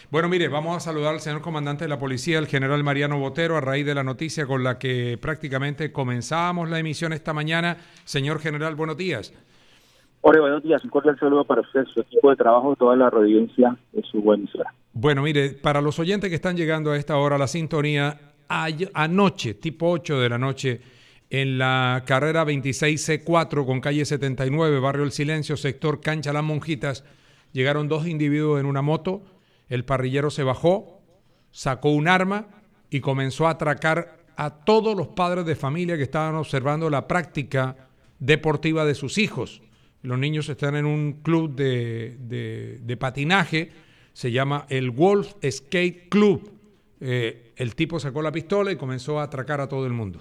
Bueno, mire, vamos a saludar al señor comandante de la policía, el general Mariano Botero, a raíz de la noticia con la que prácticamente comenzábamos la emisión esta mañana. Señor general, buenos días. Hola, buenos días. Un cordial saludo para usted, su equipo de trabajo, toda la audiencia de su buen emisora. Bueno, mire, para los oyentes que están llegando a esta hora a la sintonía, anoche, tipo 8 de la noche, en la carrera 26C4 con calle 79, Barrio El Silencio, sector Cancha Las Monjitas, llegaron dos individuos en una moto. El parrillero se bajó, sacó un arma y comenzó a atracar a todos los padres de familia que estaban observando la práctica deportiva de sus hijos. Los niños están en un club de patinaje, se llama el Wolf Skate Club. El tipo sacó la pistola y comenzó a atracar a todo el mundo.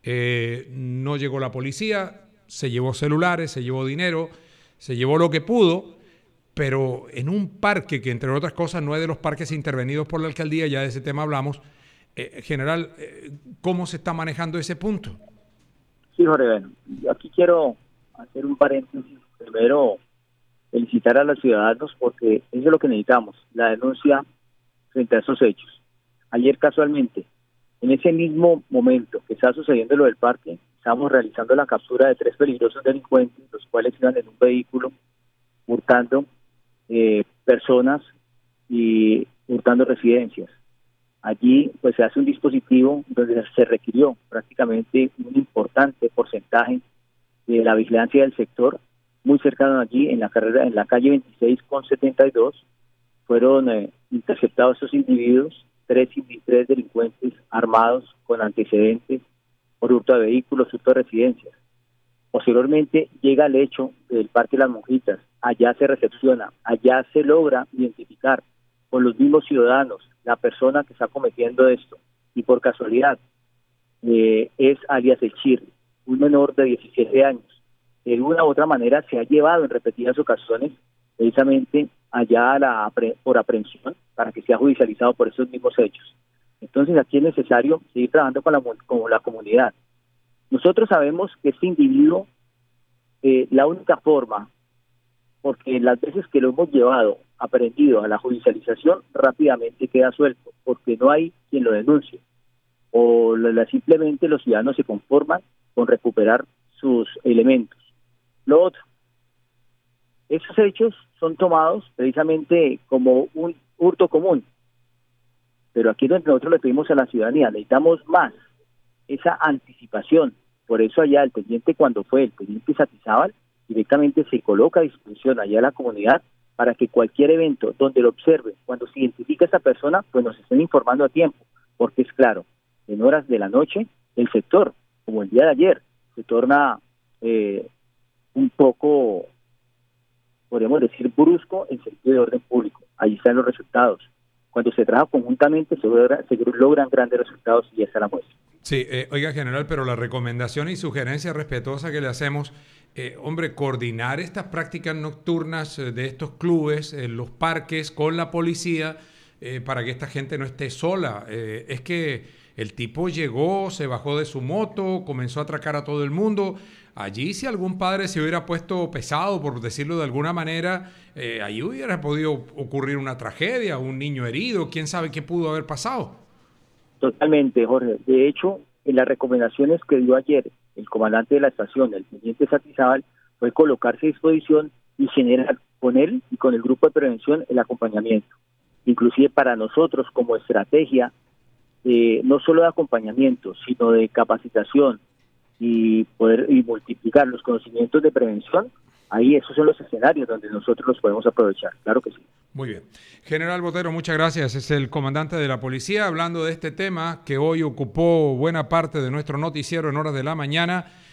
No llegó la policía, se llevó celulares, se llevó dinero, se llevó lo que pudo, pero en un parque que, entre otras cosas, no es de los parques intervenidos por la alcaldía, ya de ese tema hablamos. General, ¿cómo se está manejando ese punto? Sí, Jorge, bueno, yo aquí quiero hacer un paréntesis. Primero, felicitar a los ciudadanos porque eso es lo que necesitamos, la denuncia frente a esos hechos. Ayer, casualmente, en ese mismo momento que estaba sucediendo lo del parque, estábamos realizando la captura de 3 peligrosos delincuentes, los cuales iban en un vehículo hurtando personas y hurtando residencias. Allí pues se hace un dispositivo donde se requirió prácticamente un importante porcentaje de la vigilancia del sector. Muy cercano allí, en la calle 26 con 72, fueron interceptados esos individuos, tres delincuentes armados con antecedentes por hurto de vehículos, hurto de residencias. Posteriormente llega al hecho del Parque Las Monjitas, allá se recepciona, allá se logra identificar con los mismos ciudadanos la persona que está cometiendo esto, y por casualidad es alias El Chirri, un menor de 17 años. De una u otra manera se ha llevado en repetidas ocasiones precisamente allá por aprehensión para que sea judicializado por esos mismos hechos. Entonces aquí es necesario seguir trabajando con la comunidad. Nosotros sabemos que este individuo, la única forma, porque las veces que lo hemos llevado aprehendido a la judicialización, rápidamente queda suelto, porque no hay quien lo denuncie, o simplemente los ciudadanos se conforman con recuperar sus elementos. Lo otro, esos hechos son tomados precisamente como un hurto común, pero aquí nosotros le pedimos a la ciudadanía, necesitamos más esa anticipación. Por eso allá el teniente, cuando fue el teniente Satizábal, directamente se coloca a disposición allá a la comunidad para que cualquier evento donde lo observe, cuando se identifica a esa persona, pues nos estén informando a tiempo, porque es claro, en horas de la noche, el sector, como el día de ayer, se torna un poco, podríamos decir, brusco en sentido de orden público. Ahí están los resultados. Cuando se trabaja conjuntamente se logran grandes resultados y esa es la muestra. Sí, oiga, general, pero la recomendación y sugerencia respetuosa que le hacemos, hombre, coordinar estas prácticas nocturnas de estos clubes, los parques, con la policía, para que esta gente no esté sola. Es que el tipo llegó, se bajó de su moto, comenzó a atracar a todo el mundo. Allí, si algún padre se hubiera puesto pesado, por decirlo de alguna manera, allí hubiera podido ocurrir una tragedia, un niño herido, quién sabe qué pudo haber pasado. Totalmente, Jorge. De hecho, en las recomendaciones que dio ayer el comandante de la estación, el teniente Satizábal, fue colocarse a disposición y generar con él y con el grupo de prevención el acompañamiento. Inclusive para nosotros como estrategia, no solo de acompañamiento, sino de capacitación y multiplicar los conocimientos de prevención. Ahí esos son los escenarios donde nosotros los podemos aprovechar, claro que sí. Muy bien. General Botero, muchas gracias. Es el comandante de la policía hablando de este tema que hoy ocupó buena parte de nuestro noticiero en horas de la mañana.